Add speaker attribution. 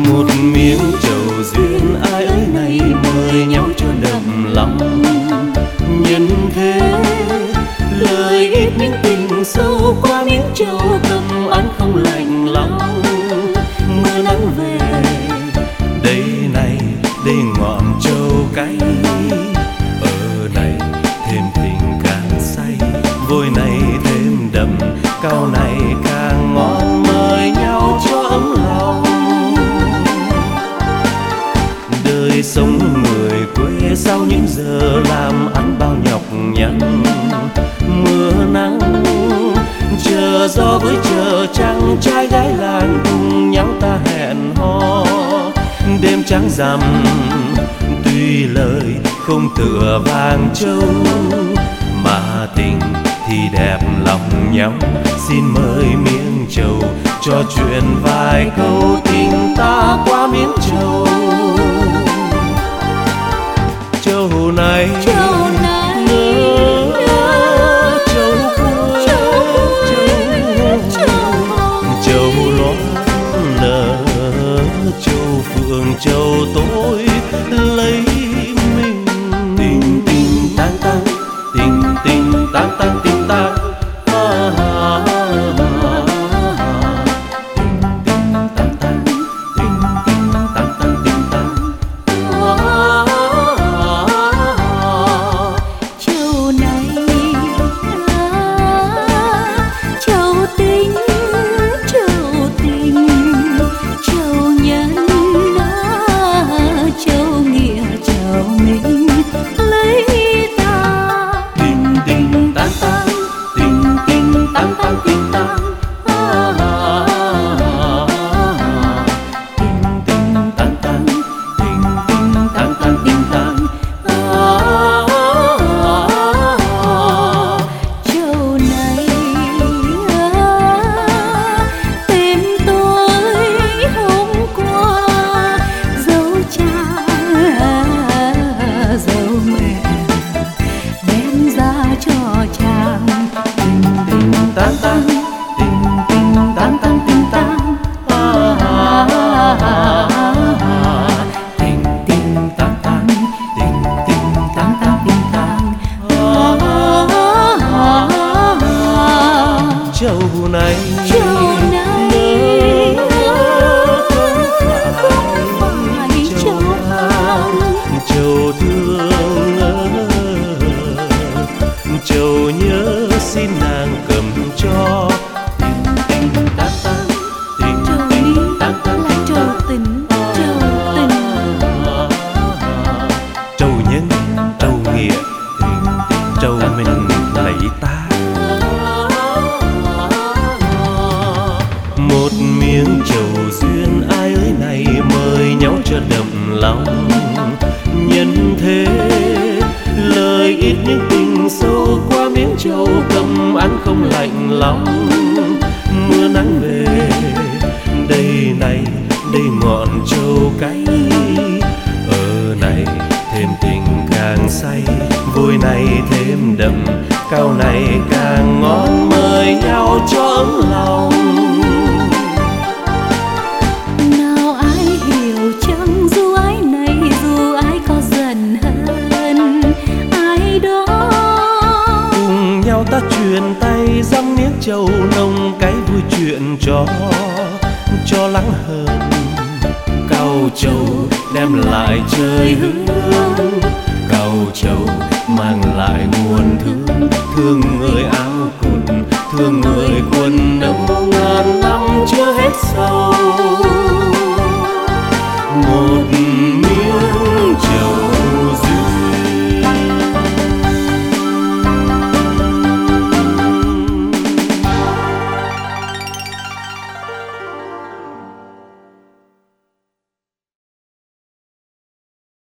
Speaker 1: Một miếng trầu duyên ai ơi này mời nhau cho đậm lòng. Nhân thế lời ít những tình sâu qua miếng trầu cầm ăn không lạnh lòng. Mưa nắng về đây này đây ngọn trầu cay, ở này thêm tình càng say, vôi này thêm đậm cao này càng ngon, mời nhau cho ấm lòng. Đời sống người quê sau những giờ làm ăn bao nhọc nhằn, mưa nắng chờ gió với chờ trăng, trai gái làng cùng nhau ta hẹn hò. Đêm trắng rằm tuy lời không tựa vàng châu, mà tình thì đẹp lòng nhau. Xin mời miếng trầu trò chuyện vài câu, tình ta qua miếng trầu. Trầu này trầu lót nở, trầu phượng trầu tối lấy mình. Tình tình tang tang, tình tình tang tang, tình tang trầu này không phải trầu vàng, trầu thương trầu nhớ xin nàng cầm cho. Tình tình tang tang, tình tình tang tang, là trầu tình, trầu nhân trầu nghĩa, trầu mình lấy ta. Một miếng trầu duyên ai ơi này mời nhau cho đậm lòng. Nhân thế lời ít những tình sâu qua miếng trầu cầm ăn không lạnh lòng. Mưa nắng về đây này đây ngọn trầu cay, ở này thêm tình càng say, vôi này thêm đậm cao này càng ngon, mời nhau cho ấm lòng. Ta truyền tay dăm miếng trầu nồng cái vui chuyện cho lắng hờn. Cau trầu đem lại trời hương, cau trầu mang lại nguồn thương. Thương người áo quần, thương người quần áo, ngàn năm chưa hết sầu.